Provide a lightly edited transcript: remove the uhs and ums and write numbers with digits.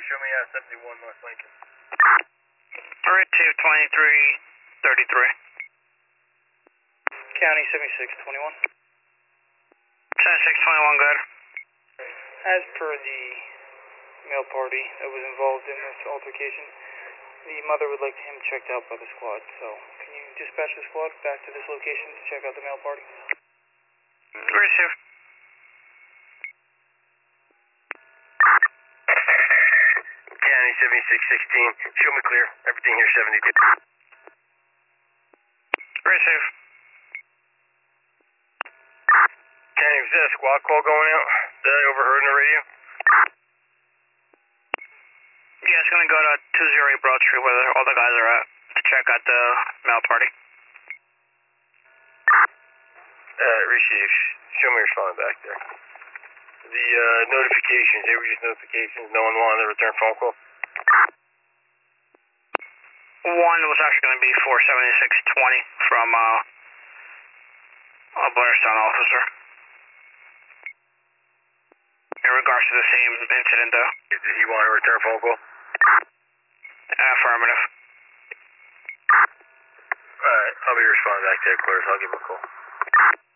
show me 71 North Lincoln. Received 2333. County 7621. 7621, good. As per the male party that was involved in this altercation, the mother would like him checked out by the squad. So, can you dispatch the squad back to this location to check out the male party? Received. County 7616, show me clear. Everything here 72. Received. County, was that a squad call going out that I overheard on the radio? Yeah, it's going to go to 208 Broad Street where all the guys are at to check out the male party. Receive. Show me responding back there. The notifications, they were just notifications. No one wanted to return phone call. One was actually going to be 47620 from a Blairstown officer. In regards to the same incident, though. Did he want to return phone call? Affirmative. Alright, I'll be responding back to headquarters. I'll give him a call.